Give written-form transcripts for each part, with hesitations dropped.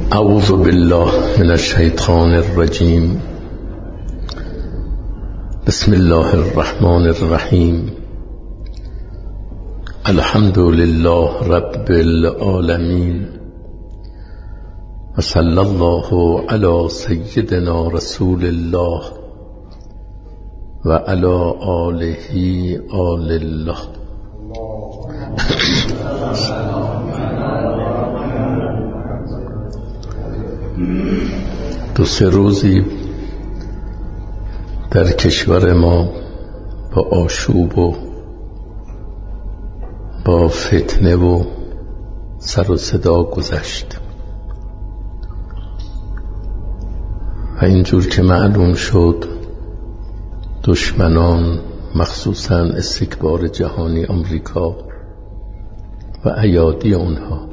اعوذ بالله من الشیطان الرجیم. بسم الله الرحمن الرحیم. الحمد لله رب العالمین و صلی الله علی سیدنا رسول الله و علی آله آل الله. دو سه روزی در کشور ما با آشوب و با فتنه و سر و صدا گذشت و اینجور که معلوم شد دشمنان، مخصوصا استکبار جهانی آمریکا و ایادی اونها،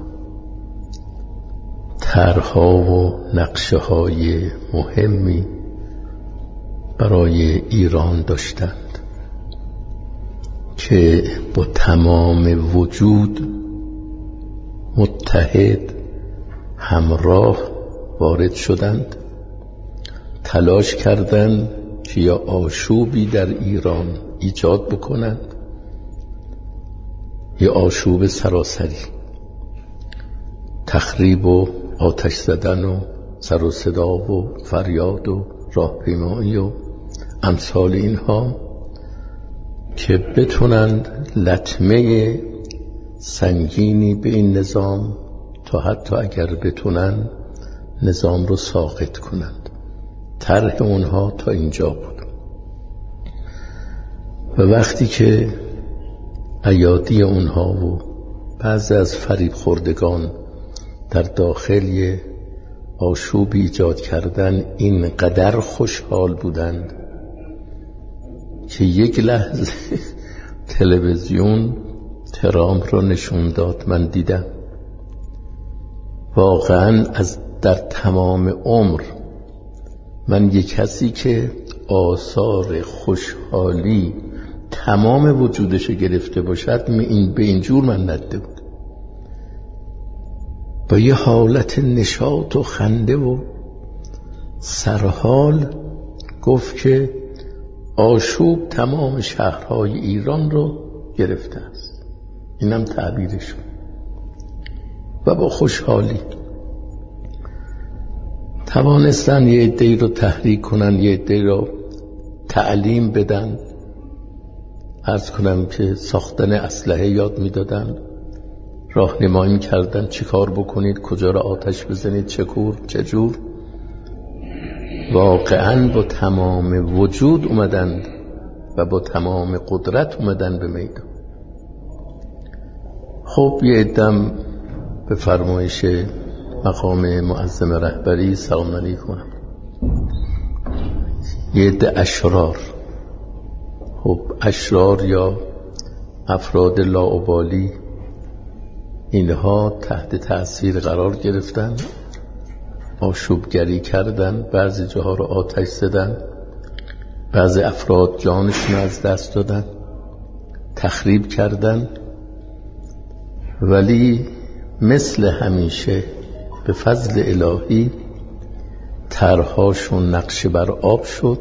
طرح‌ها و نقشه‌های مهمی برای ایران داشتند که با تمام وجود متحد همراه وارد شدند، تلاش کردند که یا آشوبی در ایران ایجاد بکنند یا آشوب سراسری، تخریب و آتش زدن و سر و صدا و فریاد و راهپیمایی و امثال اینها، که بتونند لطمه سنگینی به این نظام، تا حتی اگر بتونند نظام رو ساقط کنند. طرح اونها تا اینجا بود و وقتی که ایادی اونها و بعضی از فریب خوردگان در داخل آشوب ایجاد کردن اینقدر خوشحال بودند که یک لحظه تلویزیون ترامپ رو نشون داد. من دیدم واقعا در تمام عمر من یک کسی که آثار خوشحالی تمام وجودش گرفته باشد به اینجور من ندیده بود. با یه حالت نشاط و خنده و سرحال گفت که آشوب تمام شهرهای ایران رو گرفته است. اینم تعبیرشون. و با خوشحالی توانستن یه عده‌ای رو تحریک کنن، یه عده‌ای رو تعلیم بدن. عرض کنم که ساختن اسلحه یاد میدادن، راهنمایی می‌کردن چی کار بکنید، کجا را آتش بزنید، چه جور. واقعاً با تمام وجود اومدند و با تمام قدرت اومدن به میدان. خب یه عدم به فرمایش مقام معظم رهبری، سلام علیکم، یه عده اشرار، خب اشرار یا افراد لاابالی، اینها تحت تأثیر قرار گرفتن، آشوبگری کردن، بعضی جاها رو آتش زدن، بعضی افراد جانشون از دست دادن، تخریب کردن. ولی مثل همیشه به فضل الهی طرح‌هاشون نقش بر آب شد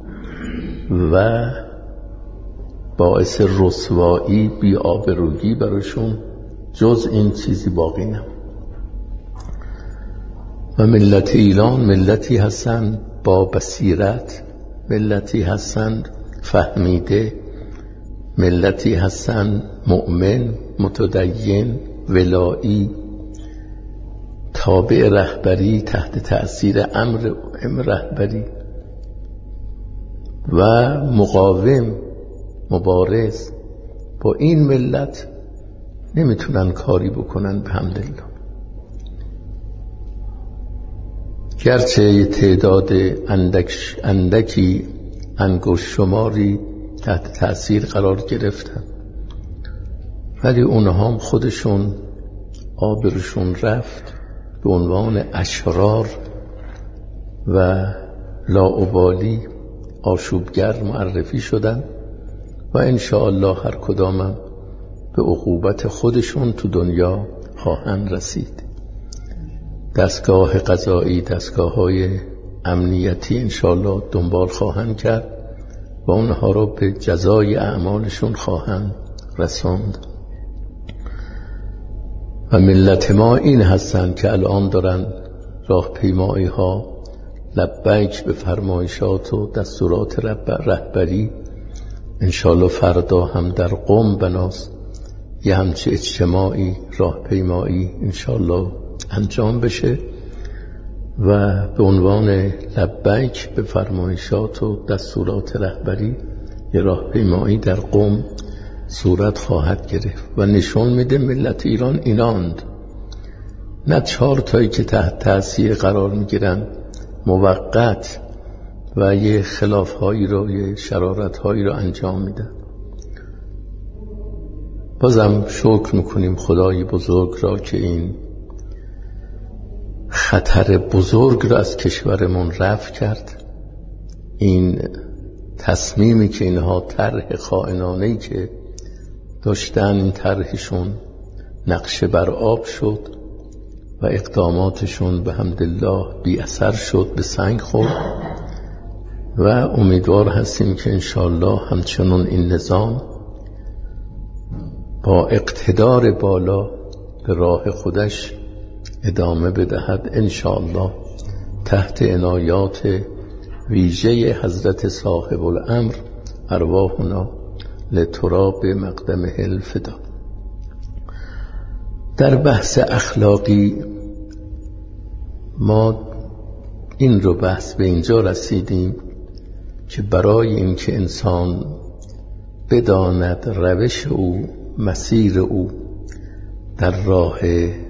و باعث رسوایی، بی‌آبرویی براشون جز این چیزی باقی نموند. و ملت ایران ملتی هستند با بصیرت، ملتی هستند فهمیده، ملتی هستند مؤمن، متدین، ولایی، تابع رهبری، تحت تأثیر امر رهبری و مقاوم، مبارز. با این ملت نمیتونن کاری بکنن به حمدالله. گرچه تعداد اندکی انگشت شماری تحت تأثیر قرار گرفتن، ولی اونها هم خودشون آبروشون رفت، به عنوان اشرار و لاابالی آشوبگر معرفی شدن و انشاءالله هر کدامم به عقوبت خودشون تو دنیا خواهند رسید. دستگاه قضایی، دستگاه‌های امنیتی انشالله دنبال خواهند کرد و اونها رو به جزای اعمالشون خواهند رساند. و ملت ما این هستند که الان دارن راهپیمایی ها لبیک به فرمایشات و دستورات رهبری. انشالله فردا هم در قم بناس یه همچه اجتماعی راهپیمایی انشالله انجام بشه و به عنوان لبیک به فرمایشات و دستورات رهبری یه راهپیمایی در قم صورت خواهد گرفت و نشون میده ملت ایران ایناند، نه 4 تایی که تحت تاثیر قرار میگیرن موقت و یه خلافهایی رو، یه شرارتهایی رو انجام میدن. بازم شکر میکنیم خدای بزرگ را که این خطر بزرگ را از کشورمون رفع کرد. این تصمیمی که اینها طرح خائنانه‌ای که داشتن، این طرحشون نقشه بر آب شد و اقداماتشون به حمدالله بی اثر شد، به سنگ خورد و امیدوار هستیم که انشالله همچنان این نظام با اقتدار بالا به راه خودش ادامه بدهد انشالله تحت عنایات ویژه حضرت صاحب الامر ارواحنا لتراب مقدمه الفدا. در بحث اخلاقی ما این رو بحث به اینجا رسیدیم که برای اینکه انسان بداند روش او، مسیر او در راه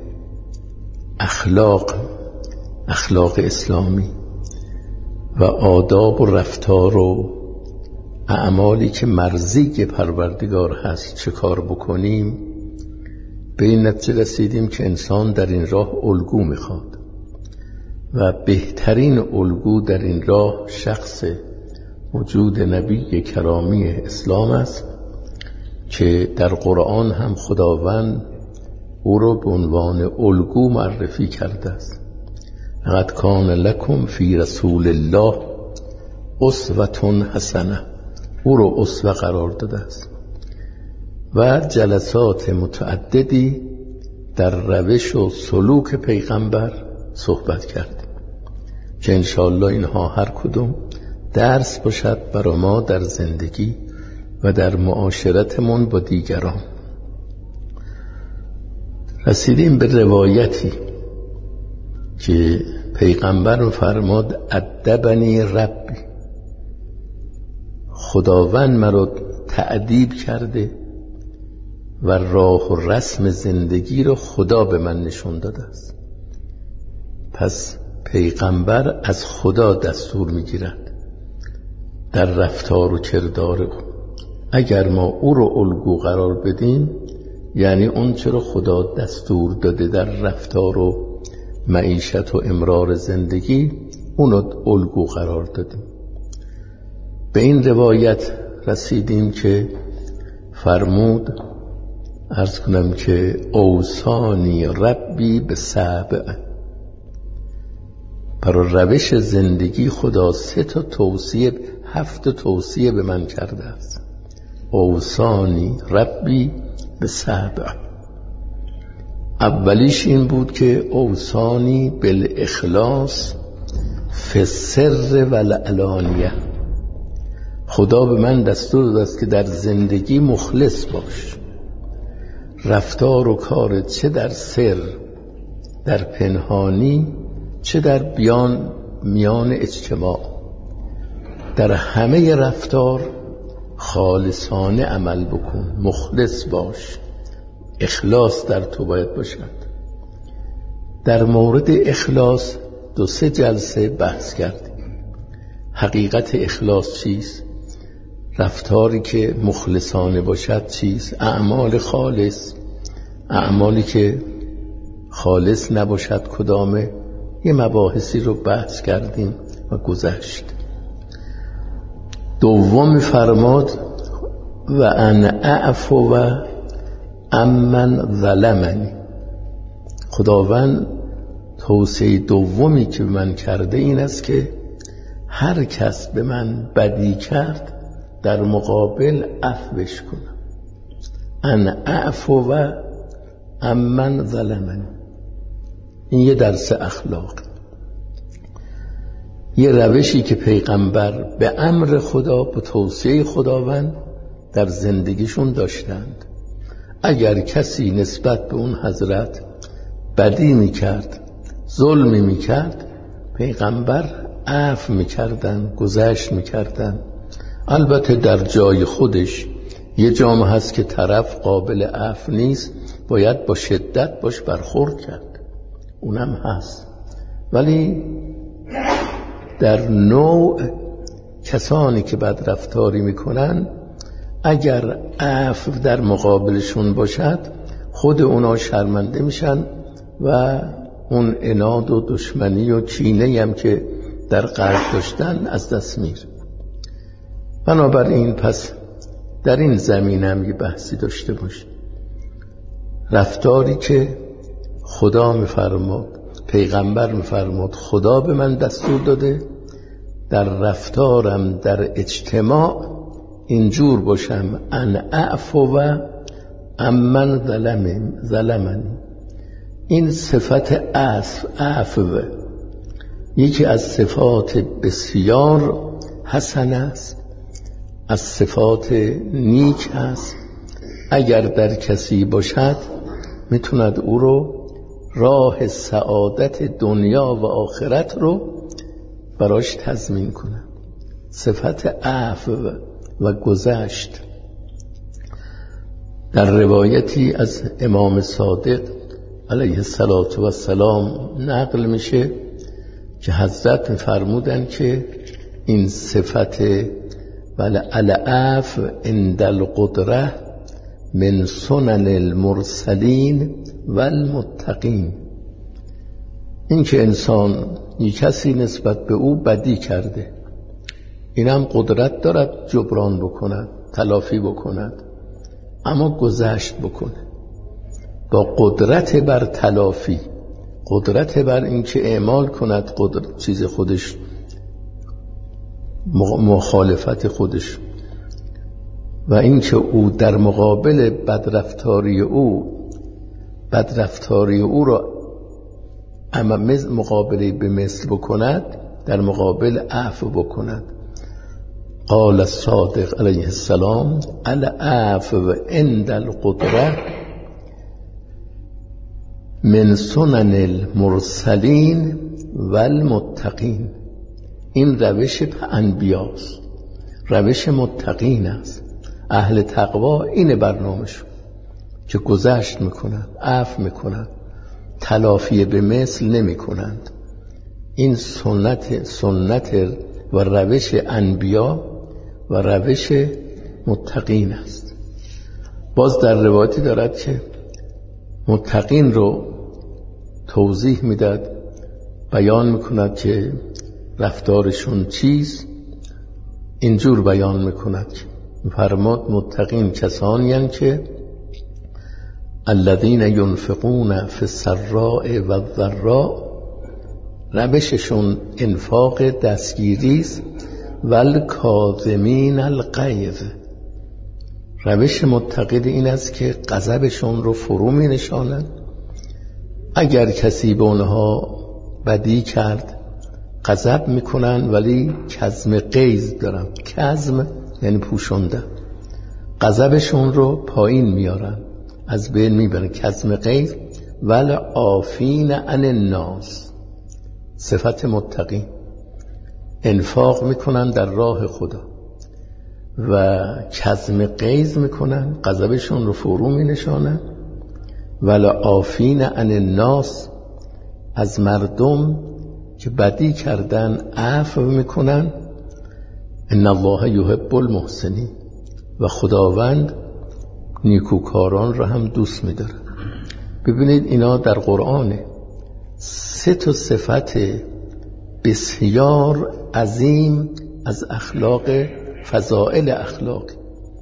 اخلاق اسلامی و آداب و رفتار و اعمالی که مرضی پروردگار هست چه کار بکنیم، به این نتیجه رسیدیم که انسان در این راه الگو میخواد و بهترین الگو در این راه شخص وجود نبی کرامی اسلام است که در قرآن هم خداوند او را به عنوان الگو معرفی کرده است. لقد کان لکم فی رسول الله اسوة حسنه، او را اسوه قرار داده است و جلسات متعددی در روش و سلوک پیغمبر صحبت کردیم که انشاءالله اینها هر کدوم درس باشد برای ما در زندگی و در معاشرتمون با دیگران. رسیدیم به روایتی که پیغمبر فرماد ادبنی ربی، خداوند مرا تأدیب کرده و راه و رسم زندگی رو خدا به من نشون داده است. پس پیغمبر از خدا دستور میگیرد در رفتار و کردار او. اگر ما او رو الگو قرار بدیم یعنی اون چرا خدا دستور داده در رفتار و معیشت و امرار زندگی اونو الگو قرار دادیم. به این روایت رسیدیم که فرمود، عرض کنم که اوصانی ربی به سبع، برای روش زندگی خدا 7 توصیه به من کرده است. اوصانی ربی به سبع، اولیش این بود که اوصانی بالاخلاص فی السر و العلانیه، خدا به من دستور داده است که در زندگی مخلص باش، رفتار و کار چه در سر، در پنهانی، چه در میان اجتماع، در همه رفتار خالصانه عمل بکن، مخلص باش، اخلاص در تو باید باشد. در مورد اخلاص 2-3 جلسه بحث کردیم. حقیقت اخلاص چیست؟ رفتاری که مخلصانه باشد چیست؟ اعمال خالص، اعمالی که خالص نباشد کدامه؟ یه مباحثی رو بحث کردیم و گذشت. دوم فرماد و ان اعفو و امن ظلمنی، خداوند توصیه دومی که به من کرده این است که هر کس به من بدی کرد در مقابل عفوش کنم. ان اعفو و امن ظلمنی. این یه درس اخلاق، یه روشی که پیغمبر به امر خدا، به توصیه خداوند در زندگیشون داشتند. اگر کسی نسبت به اون حضرت بدی میکرد، ظلمی میکرد، پیغمبر عفو میکردن، گذشت میکردن. البته در جای خودش یه جامعه هست که طرف قابل عفو نیست، باید با شدت باش برخورد کرد، اونم هست. ولی در نوع کسانی که بد رفتاری میکنن، اگر عفو در مقابلشون باشد خود اونا شرمنده میشن و اون عناد و دشمنی و کینه‌ای هم که در قلب داشتن از دست میره. بنابراین پس در این زمینه هم یه بحثی داشته باشیم. رفتاری که خدا میفرماد، پیغمبر میفرماد، خدا به من دستور داده، در رفتارم در اجتماع اینجور باشم ان اعفو و امن ظلمنی. این صفت عفو یکی از صفات بسیار حسن است، از صفات نیک است. اگر در کسی باشد میتوند او رو راه سعادت دنیا و آخرت رو براش تضمین کنه. صفت عفو و گذشت. در روایتی از امام صادق علیه السلام نقل میشه که حضرت فرمودن که این صفت العفو عند القدره من سنن المرسلین و المتقین. این که انسان یک کسی نسبت به او بدی کرده، اینم قدرت دارد جبران بکند، تلافی بکند، اما گذشت بکنه با قدرت بر تلافی، قدرت بر اینکه اعمال کند چیز خودش، مخالفت خودش، و اینکه او در مقابل بدرفتاری او را اما مقابله به مثل بکند، در مقابل عفو بکند. قال الصادق علیه السلام العفو عند القدره من سنن المرسلین و المتقین. این روش انبیاست، روش متقین است. اهل تقوا این برنامه‌شون که گذشت میکنند، عفو میکنند، تلافی به مثل نمیکنند. این سنت و روش انبیا و روش متقین است. باز در روایتی دارد که متقین رو توضیح میداد، بیان میکند که رفتارشون چیست. اینجور بیان میکند که فرماد متقین کسانی هستند که الذین ینفقون فی السراء و الضراء، روششون انفاق دستگیری است، والکاظمین الغیظ. روش متقین این است که غضبشون رو فرو می نشانند. اگر کسی به اونها بدی کرد غضب میکنن، ولی کظم غیظ دارن. کظم یعنی پوشوندن، غضبشون رو پایین میارن، از بین میبرن. کظم غیظ والعافین عن الناس. صفت متقین انفاق میکنن در راه خدا و کظم غیظ میکنن، غضبشون رو فرو مینشانن. والعافین عن الناس، از مردم که بدی کردن عفو میکنن. ان الله یحب المحسنین، و خداوند نیکوکاران را هم دوست می‌داره. ببینید اینا در قرآنه، 3 صفت بسیار عظیم از اخلاق، فضائل اخلاق،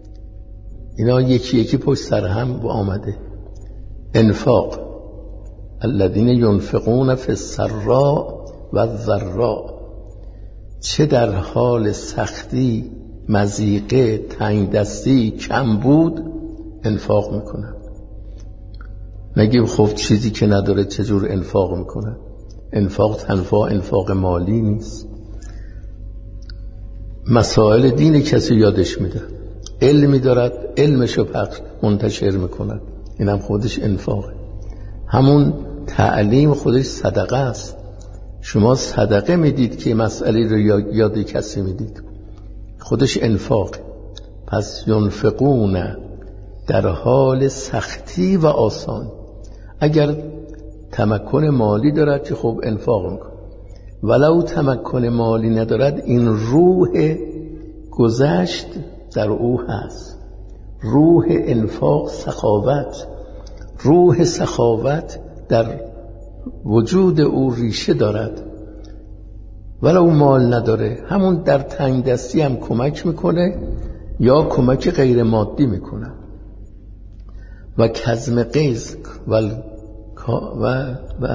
اینا یکی یکی پشت سر هم آمده. انفاق، الذین ینفقون فی السراء و الضراء، چه در حال سختی، مضیقه، تنگدستی، کمبود انفاق میکنن. نگیم خب چیزی که نداره چجور انفاق میکنن؟ انفاق تنها انفاق مالی نیست، مسائل دین کسی یادش میده، علمی دارد علمشو پخش منتشر میکند، اینم خودش انفاقه. همون تعلیم خودش صدقه است. شما صدقه میدید که مسئله رو یاد کسی میدید، خودش انفاق. پس ینفقون در حال سختی و آسان. اگر تمکن مالی دارد که خب انفاق میکنه، ولو تمکن مالی ندارد، این روح گذشت در او هست، روح انفاق، سخاوت، روح سخاوت در وجود او ریشه دارد. ولو مال نداره، همون در تنگ دستی هم کمک میکنه یا کمک غیر مادی میکنه. و کظم غیظ و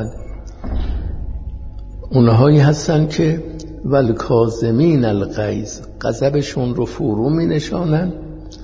اونهایی هستن که والکاظمین الغیظ، غضبشون رو فرو می نشانن.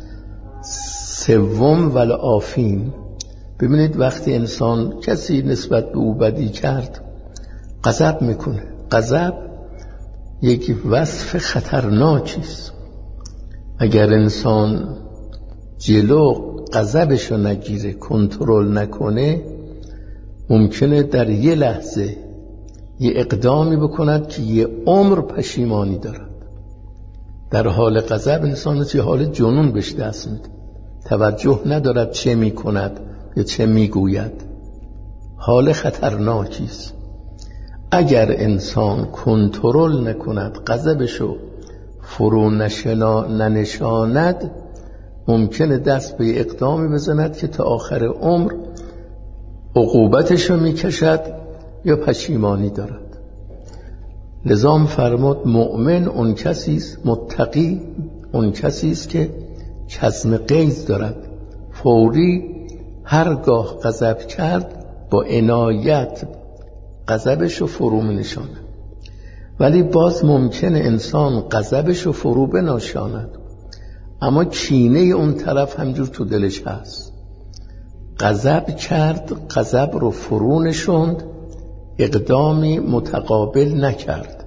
سوم والعافین. ببینید وقتی انسان کسی نسبت به او بدی کرد غضب میکنه. غضب یک وصف خطرناکی است. اگر انسان جلو غضبش رو نگیره، کنترل نکنه، ممکنه در یه لحظه یه اقدامی بکند که یه عمر پشیمانی دارد. در حال غضب انسان چه حال جنون بهش دست میده، توجه ندارد چه میکند یا چه میگوید. حال خطرناکی است. اگر انسان کنترل نکند، غضبشو فرو ننشاند، ممکنه دست به اقدامی بزند که تا آخر عمر عقوبتشو میکشد یا پشیمانی دارد. لذا فرمود مؤمن اون کسی است، متقی اون کسی است که کظم غیظ دارد، فوری هرگاه غضب کرد با عنایت غضبشو فرو می‌نشاند. ولی باز ممکنه انسان غضبشو فرو بنشاند اما کینه اون طرف همجور تو دلش هست. غضب کرد، غضب رو فرو نشوند، اقدامی متقابل نکرد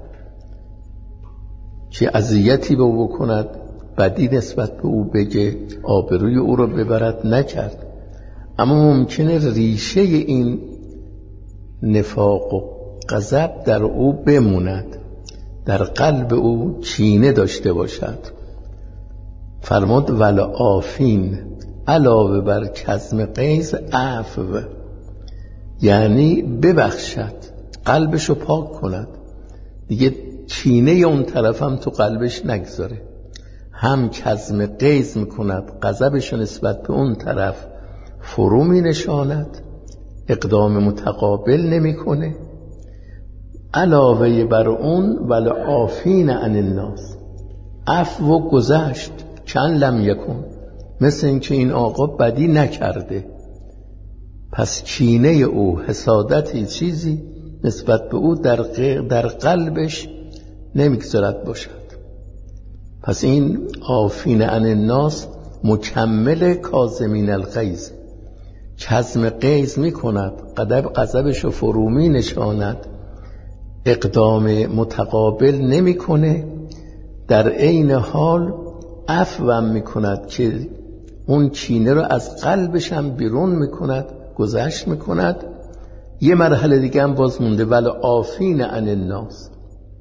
که اذیتی به او بکند، بدی نسبت به او بگه، آبروی او رو ببرد، نکرد. اما ممکنه ریشه این نفاق و غضب در او بموند، در قلب او کینه داشته باشد. فرمود والعافین، علاوه بر کظم غیظ عفو، یعنی ببخشد، قلبشو پاک کند، دیگه کینه اون طرف هم تو قلبش نگذاره. هم کظم غیظ میکند، غضبشو نسبت به اون طرف فرو می نشاند، اقدام متقابل نمیکنه. علاوه بر اون والعافین عن الناس، عفو گذشت، چند لم یکن، مثل اینکه این آقا بدی نکرده، پس کینه او، حسادتی، چیزی نسبت به او در قلبش نمیگذارد باشد. پس این عافین عن الناس مکمل کاظمین الغیظ. کظم غیظ میکند، غضبشو فرو می نشاند، اقدام متقابل نمیکنه، در عین حال عفو هم میکند که اون کینه رو از قلبش هم بیرون میکند، گذشت میکند. یه مرحله دیگه هم باز مونده، والعافین عن الناس،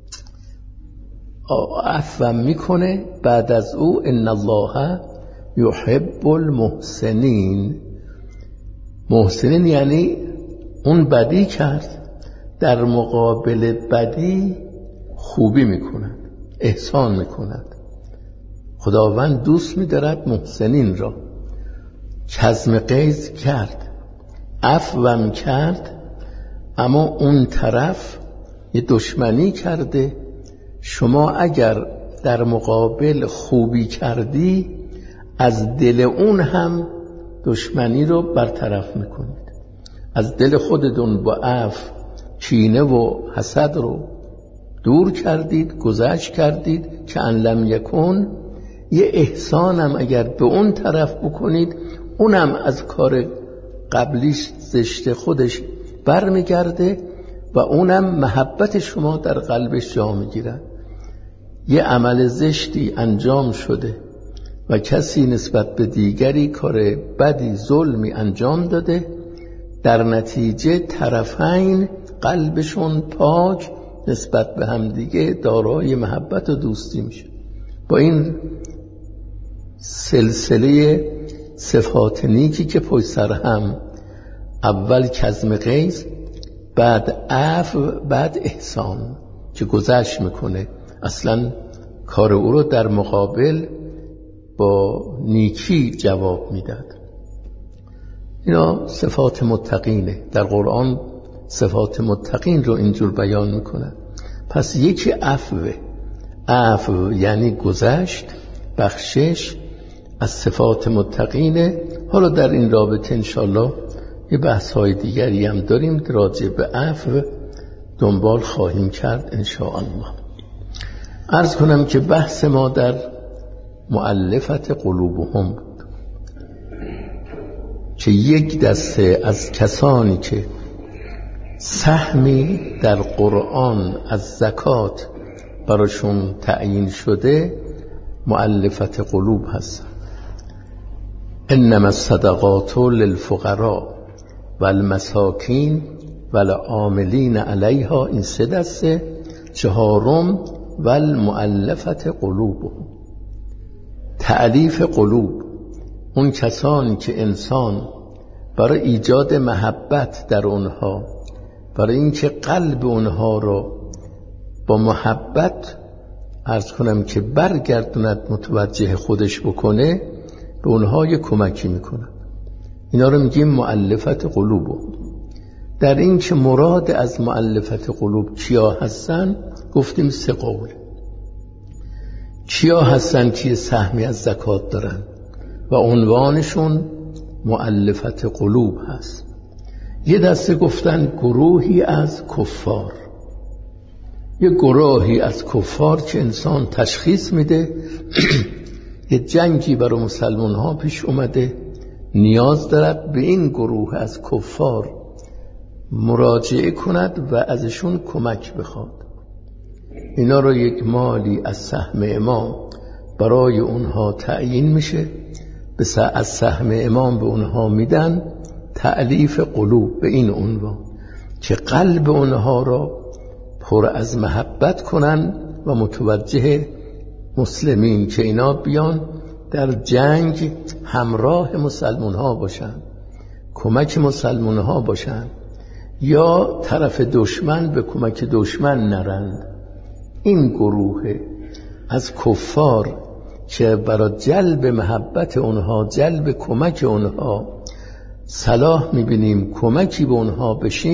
عفو هم میکنه. بعد از او ان الله یحب المحسنین. محسنین یعنی اون بدی کرد، در مقابل بدی خوبی میکند، احسان میکند. خداوند دوست می‌دارد محسنین را. کظم غیظ کرد، عفو کرد، اما اون طرف یه دشمنی کرده. شما اگر در مقابل خوبی کردی، از دل اون هم دشمنی رو برطرف میکنید. از دل خودتون با عفو کینه و حسد رو دور کردید، گذشت کردید که ان لم یکن، یه احسانم اگر به اون طرف بکنید اونم از کار قبلیش زشت خودش برمیگرده و اونم محبت شما در قلبش جا میگیرد. یه عمل زشتی انجام شده و کسی نسبت به دیگری کار بدی ظلمی انجام داده، در نتیجه طرفین قلبشون پاک نسبت به هم دیگه دارای محبت و دوستی میشه. با این سلسله صفات نیکی که پشت سر هم، اول کظم غیظ، بعد عفو، بعد احسان که گذشت میکنه، اصلا کار او رو در مقابل با نیکی جواب میداد. اینا صفات متقینه. در قرآن صفات متقین رو اینجور بیان میکنه. پس یکی عفوه. عفو یعنی گذشت، بخشش، از صفات متقینه. حالا در این رابطه انشالله یه بحث های دیگری هم داریم راجع به عفو دنبال خواهیم کرد انشاءالله. عرض کنم که بحث ما در مؤلفت قلوبهم بود که یک دسته از کسانی که سهمی در قرآن از زکات براشون تعیین شده مؤلفت قلوب هستن. انما الصدقات للفقراء والمساکین والعاملین علیها، این سه دسته. چهارم والمؤلفت قلوبهم، تألیف قلوب، اون کسانی که انسان برای ایجاد محبت در اونها، برای اینکه قلب اونها رو با محبت عرض کنم که برگردوند متوجه خودش بکنه، به اونها یک کمکی میکنه. اینا رو میگیم مؤلفت قلوب. در این که مراد از مؤلفت قلوب کیا هستن گفتیم سه قول. کیا هستن که سهمی از زکات دارن و عنوانشون مؤلفت قلوب هست. یه دسته گفتن گروهی از کفار، یه گروهی از کفار که انسان تشخیص میده یه جنگی برای مسلمان ها پیش اومده، نیاز دارد به این گروه از کفار مراجعه کند و ازشون کمک بخواد. اینا رو یک مالی از سهم امام برای اونها تعیین میشه، از سهم امام به اونها میدن تألیف قلوب به این عنوان که قلب اونها را پر از محبت کنن و متوجه مسلمین که اینا بیان در جنگ همراه مسلمان ها باشن، کمک مسلمان ها باشن، یا طرف دشمن به کمک دشمن نرند. این گروه از کفار که برای جلب محبت اونها، جلب کمک اونها صلاح میبینیم کمکی به اونها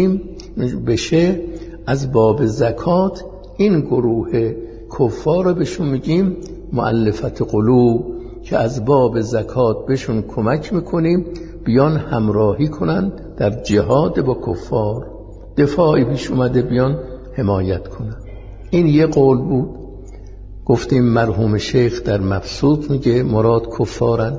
بشه از باب زکات، این گروه کفار رو بهشون میگیم مؤلفت قلوب که از باب زکات بهشون کمک میکنیم بیان همراهی کنن در جهاد با کفار، دفاعی پیش اومده بیان حمایت کنن. این یه قول بود. گفتیم مرحوم شیخ در مبسوط میگه مراد کفارن،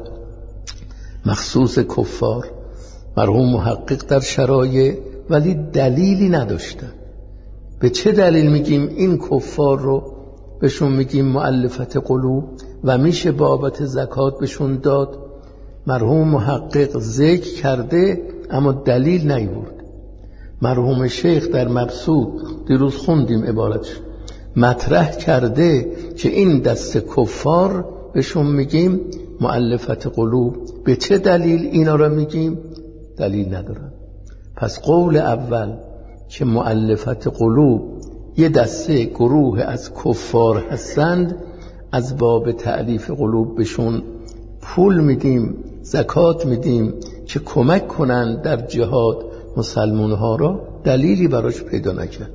مخصوص کفار. مرحوم محقق در شرایع ولی دلیلی نداشتن. به چه دلیل میگیم این کفار رو بهشون میگیم مؤلفت قلوب و میشه بابت زکات بهشون داد؟ مرحوم محقق ذکر کرده اما دلیل نیورد. مرحوم شیخ در مبسوط دیروز خوندیم عبارتش، مطرح کرده که این دست کفار بهشون میگیم مؤلفت قلوب. به چه دلیل اینا رو میگیم؟ دلیل ندارن. پس قول اول که مؤلفت قلوب یه دسته گروه از کفار هستند، از باب تألیف قلوب بهشون پول میدیم، زکات میدیم که کمک کنن در جهاد مسلمان ها را، دلیلی براش پیدا نکرد.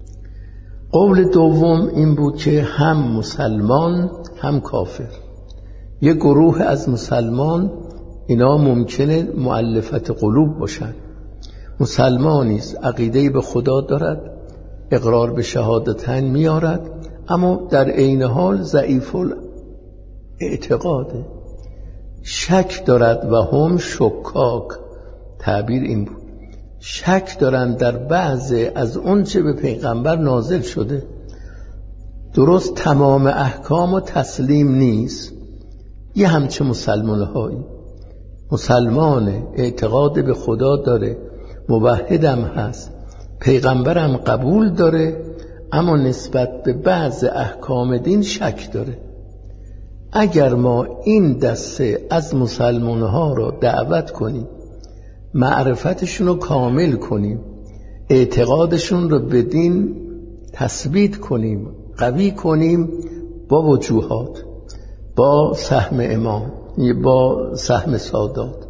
قول دوم این بود که هم مسلمان هم کافر، یه گروه از مسلمان اینا ممکنه مؤلفت قلوب باشن مسلمانی است عقیده‌ای به خدا دارد، اقرار به شهادتین میارد، اما در عین حال ضعیف الاعتقاده، شک دارد و هم شکاک. تعبیر این بود، شک دارند در بعض از اون چه به پیغمبر نازل شده. درست تمام احکام و تسلیم نیست. یه همچه مسلمان‌هایی، مسلمان اعتقاد به خدا داره، موحدم هست، پیغمبرم قبول داره، اما نسبت به بعض احکام دین شک داره. اگر ما این دسته از مسلمان‌ها رو دعوت کنیم، معرفتشون رو کامل کنیم، اعتقادشون رو به دین تثبیت کنیم، قوی کنیم، با وجوهات، با سهم امام، با سهم سادات،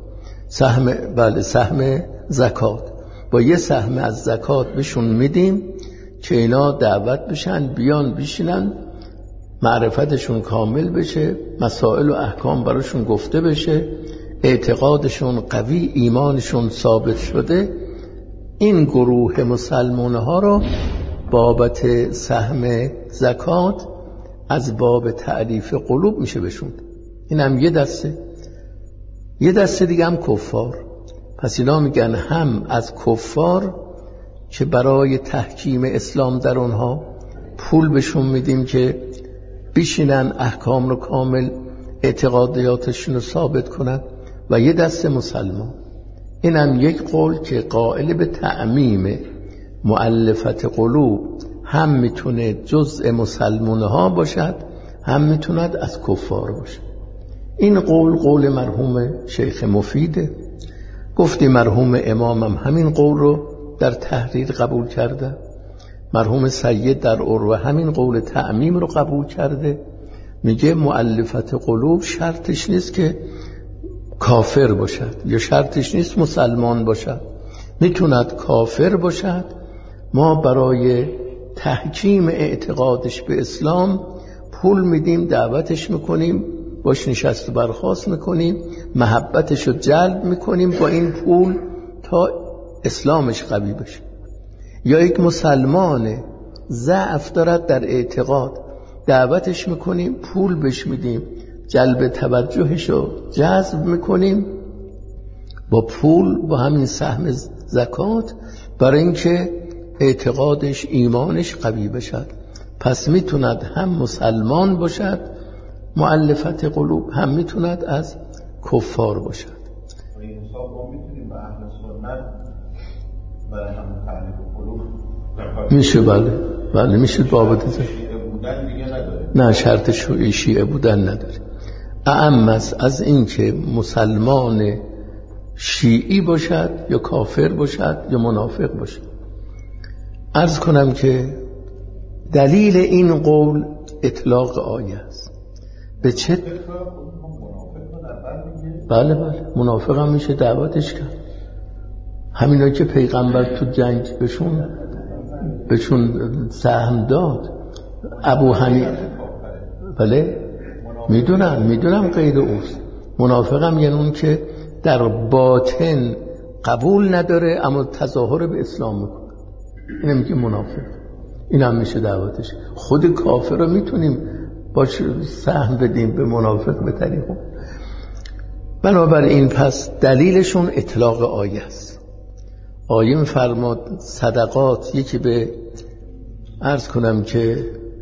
سهم زکات، با یه سهم از زکات بهشون میدیم که اینا دعوت بشن، بیان بشینن، معرفتشون کامل بشه، مسائل و احکام براشون گفته بشه، اعتقادشون قوی، ایمانشون ثابت شده. این گروه مسلمان‌ها رو بابت سهم زکات از باب تعریف قلوب میشه بشوند. این هم یه دسته دیگه هم کفار. پس اینا میگن هم از کفار که برای تحکیم اسلام در اونها پول بهشون میدیم که بشینن احکام رو کامل، اعتقاداتشون رو ثابت کنن، و یه دسته مسلمان. این هم یک قول که قائل به تعمیم مؤلفت قلوب، هم میتونه جزء مسلمانها باشد، هم میتوند از کفار باشد. این قول مرحوم شیخ مفیده. گفتی مرحوم امامم همین قول رو در تحریر قبول کرده، مرحوم سید در عروه همین قول تعمیم رو قبول کرده. میگه مؤلفت قلوب شرطش نیست که کافر باشد، یا شرطش نیست مسلمان باشد، میتوند کافر باشد. ما برای تحکیم اعتقادش به اسلام پول میدیم، دعوتش میکنیم، باش نشست و برخاست میکنیم، محبتش رو جلب میکنیم با این پول تا اسلامش قوی بشه. یا یک مسلمان ضعف دارد در اعتقاد، دعوتش میکنیم، پول بهش میدیم، جلب توجهش رو جذب میکنیم با پول، با همین سهم زکات، برای اینکه اعتقادش، ایمانش قوی بشد. پس میتوند هم مسلمان باشد مؤلفت قلوب، هم میتوند از کفار باشد. این حساب ما میتونیم به اهل سنت برای هم تعریف قلوب میشه؟ بله میشه. بابت شیعه بودن دیگه نداره؟ نه، شرط شیعه بودن نداره. اعم از این که مسلمان شیعی باشد یا کافر باشد یا منافق باشد. عرض کنم که دلیل این قول اطلاق آیه است. به چه؟ بله منافق هم میشه دعوتش کرد. همینا که پیغمبر تو جنگ بهشون سهم داد. ابو حنیفه بله میدونم غیر اوست. منافق هم یعنی اون که در باطن قبول نداره اما تظاهر به اسلام میکنه، این میگه منافق. این هم میشه دعوتش. خود کافر رو میتونیم باش سهم بدیم به منافق به طریقه. بنابراین پس دلیلشون اطلاق آیه است. آیه میفرماد صدقات یکی به عرض کنم که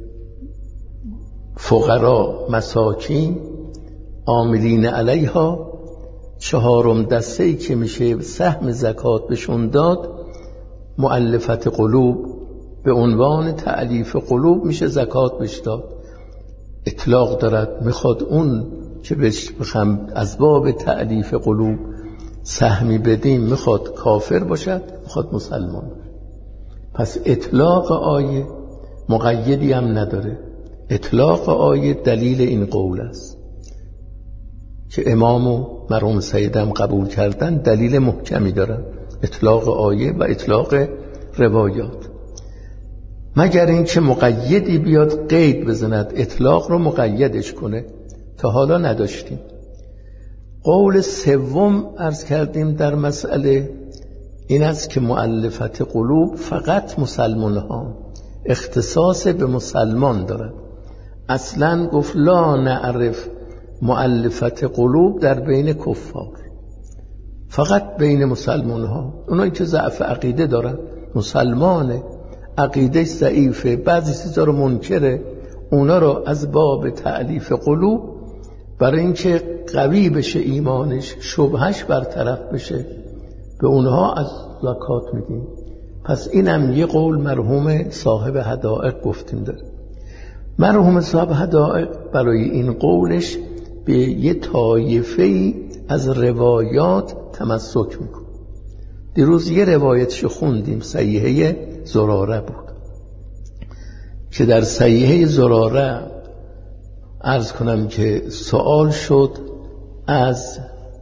فقرا، مساکین، عاملین علیها، چهارم دسته‌ای که میشه سهم زکات بهشون داد، مؤلفت قلوب، به عنوان تألیف قلوب میشه زکات بهش داد. اطلاق دارد، میخواد اون که بهش بخوام از باب تألیف قلوب سهمی بدیم، میخواد کافر باشد، میخواد مسلمان باشد. پس اطلاق آیه مقیدی هم نداره. اطلاق آیه دلیل این قول است که امام و مرحوم سیدم قبول کردن، دلیل محکمی دارن، اطلاق آیه و اطلاق روایات. مگر این که مقیدی بیاد قید بزند اطلاق رو مقیدش کنه، تا حالا نداشتیم. قول سوم عرض کردیم در مسئله این است که مؤلفت قلوب فقط مسلمان ها اختصاص به مسلمان دارد. اصلا گفت لا نعرف مؤلفت قلوب در بین کفار، فقط بین مسلمان ها. اونایی که ضعف عقیده دارن، مسلمانه عقیده ضعیفه، بعضی چیزا رو منکره، اونا رو از باب تألیف قلوب برای اینکه قوی بشه ایمانش، شبهش برطرف بشه، به اونها از زکات میدیم. پس اینم یه قول مرحوم صاحب حدائق گفتیم داره. مرحوم صاحب حدائق برای این قولش به یه طایفه‌ای از روایات تمسک میکنه. دیروز یه روایتشو خوندیم، صحیحه زراره بود که در صحیحه زراره عرض کنم که سوال شد از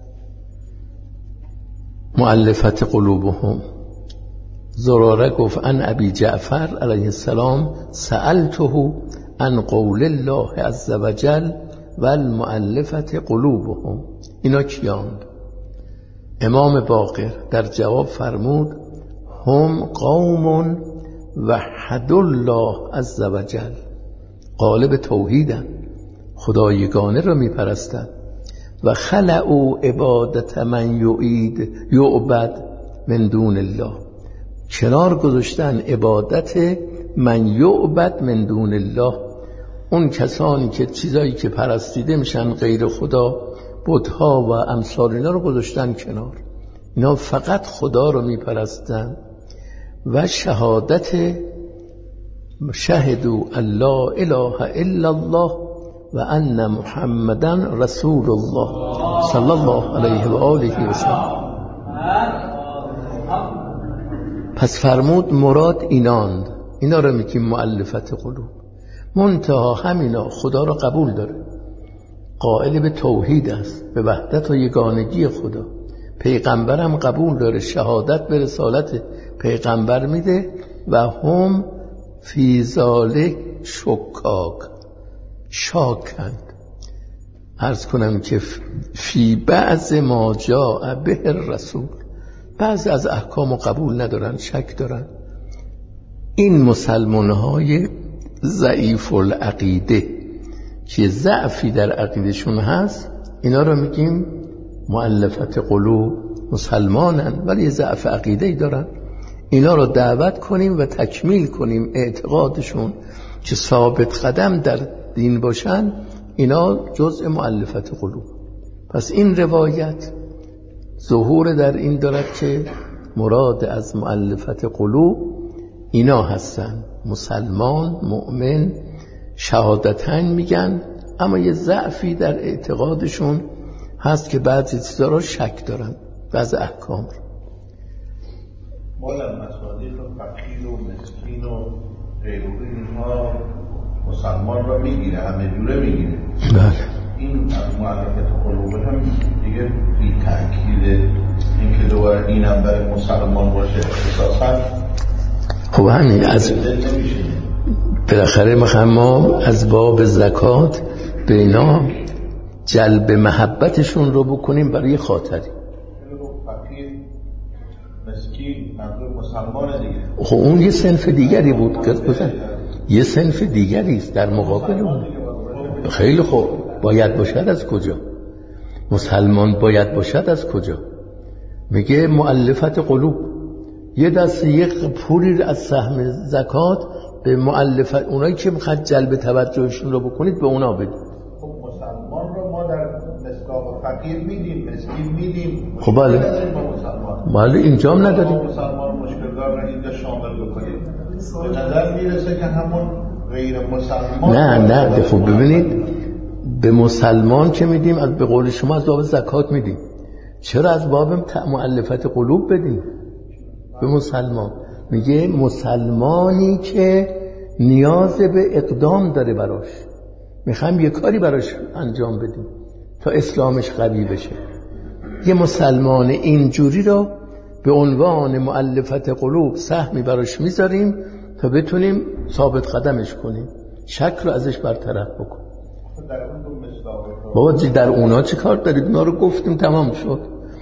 مؤلفت قلوبهم. زراره گفت ان ابی جعفر علیه السلام سألته عن قول الله عز وجل و المؤلفت قلوبهم. اینا کیاند؟ امام باقر در جواب فرمود هم قوم وحد الله عز وجل، قالب توحیدن، خدا یگانه را میپرستند، و خلعوا عبادت من یعبد من دون الله، کنار گذاشتن عبادت من یعبد من دون الله، اون کسانی که چیزایی که پرستیده میشن غیر خدا، بت‌ها و امثال اینا رو گذاشتن کنار، اینا فقط خدا رو میپرستن. و شهادت شهدوا لا اله الا الله و ان محمدا رسول الله صلی الله علیه و آله و سلم. پس فرمود مراد ایناند، اینا رو میگیم مؤلفت قلوب. منتها همینا خدا رو قبول داره، قائل به توحید است، به وحدت و یگانگی خدا، پیغمبرم قبول داره، شهادت به رسالت پیغمبر میده، و هم فی ذالک شاکند. عرض کنم که فی بعض ما جاء به الرسول، بعض از احکام قبول ندارن، شک دارن. این مسلمان‌های ضعیف العقیده که ضعفی در عقیدشون هست، اینا رو میگیم مؤلفت قلوب، مسلمانن ولی ضعف عقیده‌ای دارن. اینا رو دعوت کنیم و تکمیل کنیم اعتقادشون که ثابت قدم در دین باشن، اینا جزء مؤلفت قلوب. پس این روایت ظهور در این دارد که مراد از مؤلفت قلوب اینا هستن، مسلمان، مؤمن، شهادتین میگن، اما یه ضعفی در اعتقادشون هست که بعضی چیزا رو شک دارن، بعض احکام رو. مالا مصادیق فقیر و مسکین و غیروری اینها مسلمان را میگیره، همه جوره میگیره. بله. این از مؤلفت قلوب هم دیگه بی تأکید اینکه دوباره اینم برای مسلمان باشه اساساً. خب همین از بالاخره ما از باب زکات به اینا جلب محبتشون رو بکنیم برای خاطری. فقیر مسکین منظور مسلمان دیگه. خب اون یه صنف دیگری بود که یه صنف دیگری است در مقابل اون. خیلی خوب، باید باشد از کجا؟ مسلمان باید باشد از کجا؟ میگه مؤلفت قلوب، یه دسته یک پولی از سهم زکات به مؤلفت، اونایی که میخواد جلب توجهشون رو بکنید به اونا بدید. خب مسلمان رو ما در مصداق فقیر میدیم، مسکین میدیم. خب بله اینجا هم نداریم. مسلمان مشکلدار رو اینجا شامل بکنید. به نظر میرسه که همون غیر مسلمان نه خب ببینید، به مسلمان که میدیم از به قول شما از باب زکات میدیم، چرا از باب مؤلفت قلوب بدیم به مسلمان؟ میگه مسلمانی که نیاز به اقدام داره براش، میخوایم یه کاری براش انجام بدیم تا اسلامش قوی بشه. یه مسلمان اینجوری رو به عنوان مؤلفت قلوب سهمی براش میذاریم تا بتونیم ثابت قدمش کنیم، شک رو ازش برطرف بکنیم. بابا در اونا چی کار دارید؟ اونا رو گفتیم تمام شد.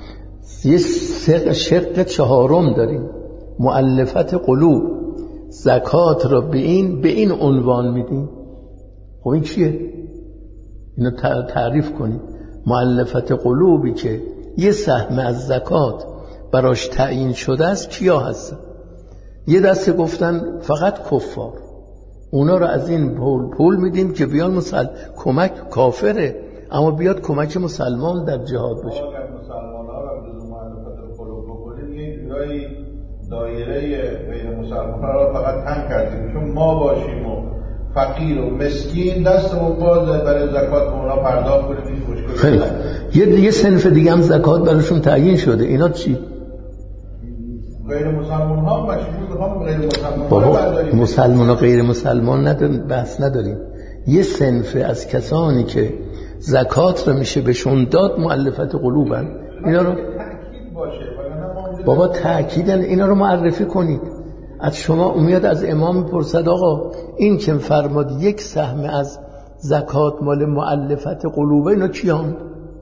یه شق چهارم داریم، مؤلفت قلوب. زکات را به این عنوان میدیم. خب این چیه؟ اینو تعریف کنید. مؤلفت قلوبی که یه سهم از زکات براش تعیین شده است کیا هستن؟ یه دسته گفتن فقط کفار، اونا رو از این پول میدیم که بیان کمک کافره اما بیاد کمک مسلمان در جهاد بشه. مسلمان ها رو بدون مؤلفت قلوب بکنید یه جورایی دایره غیر مسلمان ها رو فقط تنگ کردیم، چون ما باشیم و فقیر و مسکین دستمون بازه برای زکات به اونا پرداخت کنیم. هیچ مشکلی نیست. یه صنف دیگه هم زکات براشون تعیین شده. اینا چی؟ غیر مسلمان ها مشمول هم غیر مسلمان ها رو برداریم. مسلمان ها غیر مسلمان نداریم، بحث نداریم. یه صنف از کسانی که زکات رو میشه بهشون داد مؤلفت قلوبن. اینا رو تأکید باشه. بابا تأکیدن اینا رو معرفی کنید. از شما میاد از امام پرسد آقا این که فرماد یک سهم از زکات مال مؤلفت قلوبه، اینا کیان؟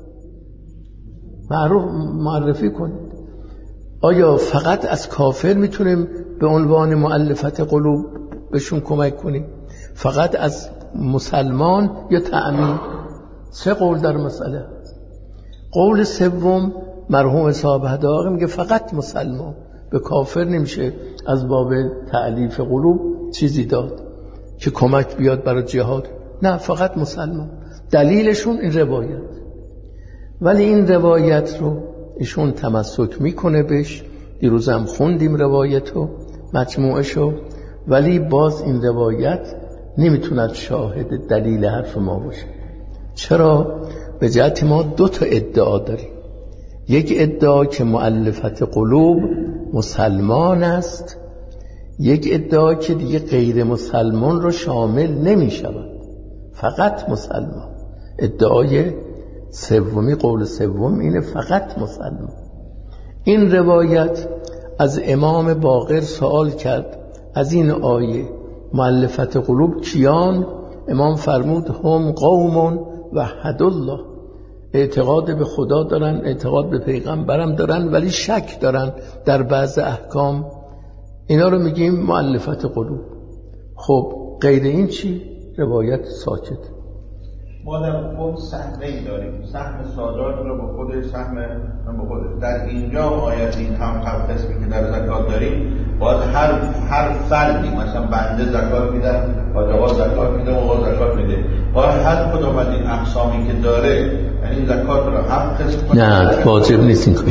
معرفی کنید. آیا فقط از کافر میتونیم به عنوان مؤلفت قلوب بهشون کمک کنیم؟ فقط از مسلمان یا تأمین؟ سه قول در مسئله. قول سوم مرحوم صاحب هدایق میگه فقط مسلمان، به کافر نمیشه از باب تألیف قلوب چیزی داد که کمک بیاد برای جهاد، نه فقط مسلمان. دلیلشون این روایت. ولی این روایت رو ایشون تمسک میکنه بهش. دیروزم خوندیم روایتو مجموعشو، ولی باز این روایت نمیتوند شاهد دلیل حرف ما باشه. چرا؟ به جهت ما دو تا ادعا داریم. یک ادعا که مؤلفت قلوب مسلمان است، یک ادعا که دیگه غیر مسلمان رو شامل نمی شود، فقط مسلمان. ادعای سومی، قول سوم اینه فقط مسلمان. این روایت از امام باقر سوال کرد از این آیه مؤلفت قلوب کیان؟ امام فرمود هم قوم وحد الله، اعتقاد به خدا دارن، اعتقاد به پیغمبرم دارن، ولی شک دارن در بعض احکام. اینا رو میگیم مؤلفت قلوب. خب غیر این چی؟ روایت ساکت. ما در خود سهمه‌ای داریم، سهم سادات رو به خود سهم به خود. در اینجا آیت این هم قسمی که در زکات داریم، باید هر فردی، مثلا بنده زکات میدم، آقا زکات میده، آقا زکات میده، باید هر کدوم از این اقسامی که داره، یعنی این زکات رو هم قسم نه واجب نیست این کار.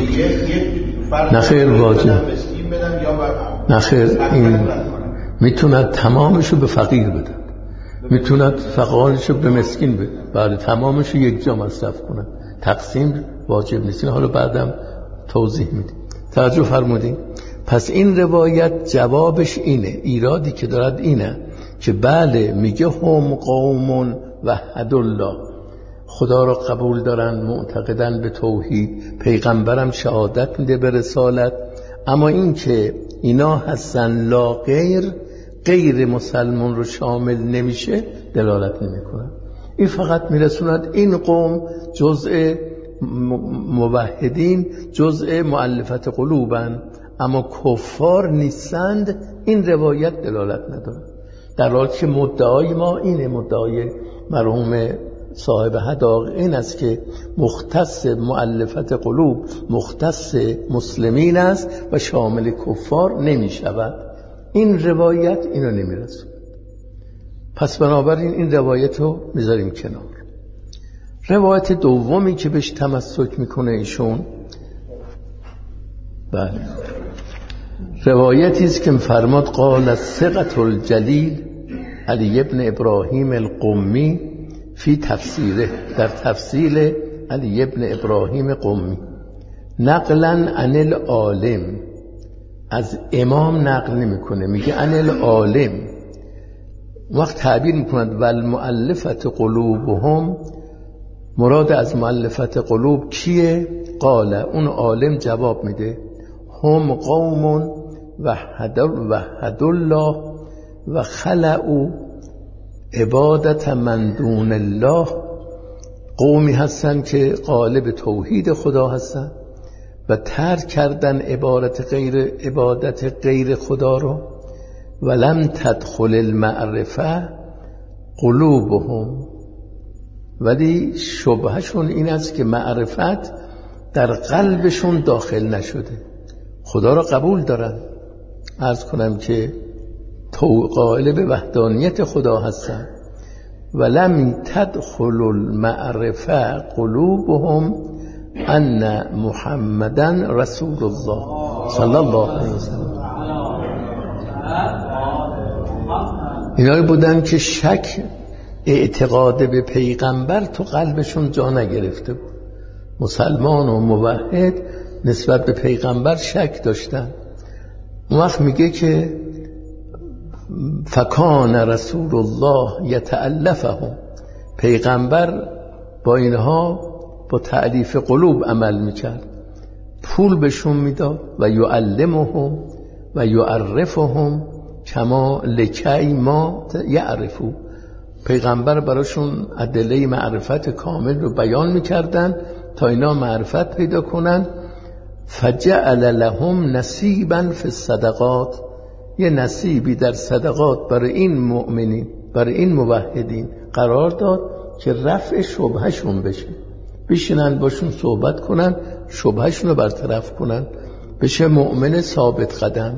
نه خیر واجب. نه خیر، این میتوند تمامشو به فقیر بده، میتوند فقالشو به مسکین بده، بعد تمامشو یک جا مصرف کنه. تقسیم واجب نیست. حالا بعدم توضیح میدیم. توجه فرمودین؟ پس این روایت جوابش اینه، ایرادی که دارد اینه که بله میگه هم قوم وحد الله، خدا را قبول دارن، معتقدن به توحید، پیغمبرم شهادت میده به رسالت، اما این که اینا هستن لا غیر مسلمان رو شامل نمیشه دلالت نمیکنه. این فقط میرسوند این قوم جزء موحدین، جزء مؤلفت قلوبن، اما کفار نیستند. این روایت دلالت نداره، در حالی که مدعای ما اینه، مدعای مرحوم صاحب هدایق این است که مختص مؤلفت قلوب مختص مسلمین است و شامل کفار نمی شود. این روایت اینو نمیرسه. پس بنابراین این روایت رو میذاریم کنار. روایت دومی که بهش تمسک میکنه ایشون، بله، روایتی است که فرماد قال الثقة الجلیل علی ابن ابراهیم القمی فی تفسیره، در تفسیر علی ابن ابراهیم قمی، نقلا عن العالم، از امام نقل نمیکنه، میگه عن العالم. وقت تعبیر میکند والمؤلفت قلوبهم، مراد از مؤلفت قلوب کیه؟ قال، اون عالم جواب میده هم قوم وحد الله و خلعوا عبادت من دون الله، قومی هستن که قالب توحید خدا هستن و ترک کردن عبادت غیر خدا رو. ولم تدخل المعرفه قلوبهم، ولی شبهشون این است که معرفت در قلبشون داخل نشده. خدا را قبول دارن، عرض کنم که قائل به وحدانیت خدا هستن. ولم تدخل المعرفه قلوبهم ان محمدا رسول الله صلی الله علیه وسلم. اینایی بودن که شک اعتقاد به پیغمبر تو قلبشون جا نگرفته بود. مسلمان و موحد نسبت به پیغمبر شک داشتن. اون وقت میگه که فکان رسول الله یتألفهم، پیغمبر با اینها با تألیف قلوب عمل میکرد، پول بهشون میداد و یعلمهم و یعرفهم کما لکی ما یعرفو. پیغمبر براشون ادله معرفت کامل رو بیان میکردن تا اینا معرفت پیدا کنن. فجعل لهم نصیبا فی الصدقات، یه نصیبی در صدقات برای این مؤمنین، برای این موحدین قرار داد که رفع شبهشون بشه، بشینن باشون صحبت کنن، شبهشون رو برطرف کنن، بشه مؤمن ثابت قدم.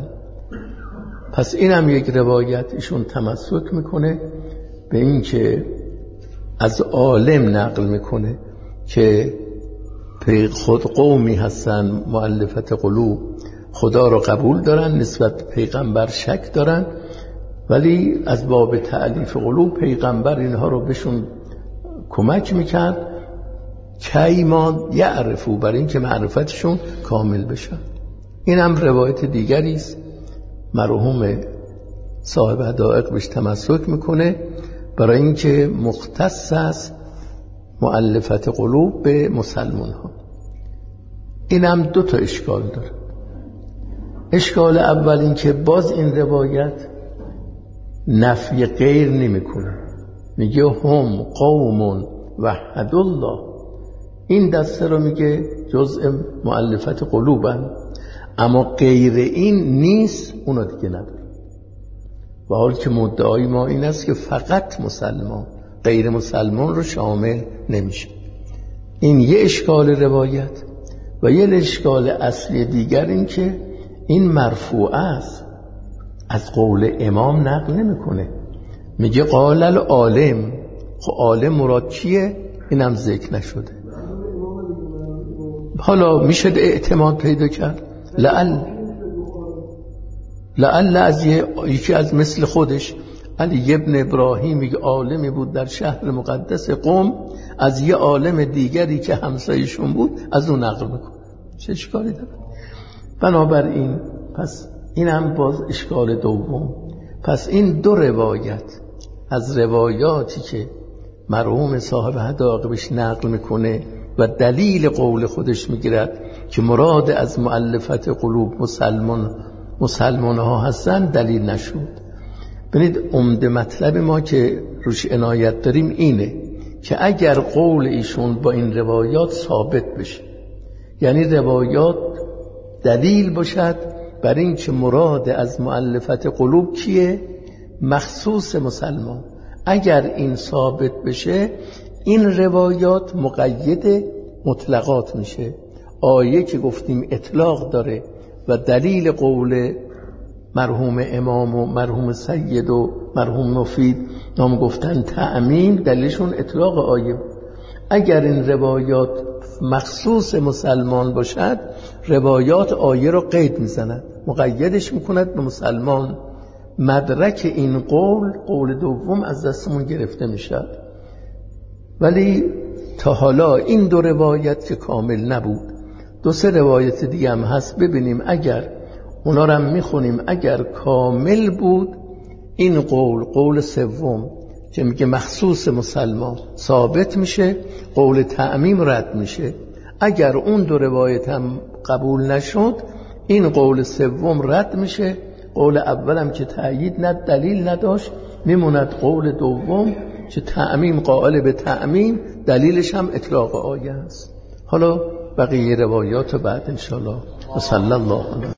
پس این هم یک روایت ایشون تمسک میکنه به این که از عالم نقل میکنه که خود قومی هستن مؤلفت قلوب، خدا رو قبول دارن، نسبت به پیغمبر شک دارن، ولی از باب تألیف قلوب پیغمبر اینها رو بهشون کمک میکرد کی ما یعرفو، برای این که معرفتشون کامل بشن. این هم روایت دیگری است، مرحوم صاحب حدائق بهش تمسک میکنه برای این که مختص است مؤلفت قلوب به مسلمان ها. این هم 2 تا اشکال داره. اشکال اول این که باز این روایت نفی غیر نمیکنه، میگه هم قوم وحد الله، این دسته رو میگه جزء مؤلفت قلوبن، اما غیر این نیست، اونو دیگه نداره. و حال که مدعای ما این است که فقط مسلمان، غیر مسلمان رو شامل نمیشه. این یه اشکال روایت. و یه اشکال اصلی دیگر این که این مرفوع است، از قول امام نقل نمیکنه، میگه قال العالم. خب عالم مراد کیه؟ اینم ذکر نشده. حالا میشه اعتماد پیدا کرد، لعل از یکی از مثل خودش، علی ابن ابراهیم یک عالمی بود در شهر مقدس قم، از یه عالم دیگری که همسایشون بود از اون نقل میکنه، چه اشکالی داره؟ بنابراین پس این هم باز اشکال دوم. پس این 2 روایت از روایاتی که مرحوم صاحب حدائق بهش نقل میکنه و دلیل قول خودش میگیرد که مراد از مؤلفت قلوب مسلمان ها هستن، دلیل نشد. ببینید عمده مطلب ما که روش عنایت داریم اینه که اگر قول ایشون با این روایات ثابت بشه، یعنی روایات دلیل باشد بر این که مراد از مؤلفت قلوب کیه؟ مخصوص مسلمان، اگر این ثابت بشه این روایات مقید مطلقات میشه. آیه که گفتیم اطلاق داره و دلیل قول مرحوم امام و مرحوم سید و مرحوم مفید نام گفتن تعمیم، دلیلشون اطلاق آیه. اگر این روایات مخصوص مسلمان باشد، روایات آیه رو قید میزند، مقیدش میکند به مسلمان. مدرک این قول دوم از دستمون گرفته میشد. ولی تا حالا این 2 روایت که کامل نبود، 2-3 روایت دیگه هم هست، ببینیم اگر اونا رو هم میخونیم، اگر کامل بود این قول سوم که میگه مخصوص مسلمان ثابت میشه، قول تعمیم رد میشه. اگر اون 2 روایت هم قبول نشد، این قول سوم رد میشه، قول اولم که تأیید دلیل نداشت، میموند قول دوم که تعمیم قائل به تعمیم، دلیلش هم اطلاق آیه است. حالا بقیه روایات بعد انشاءالله. و صلی الله علیه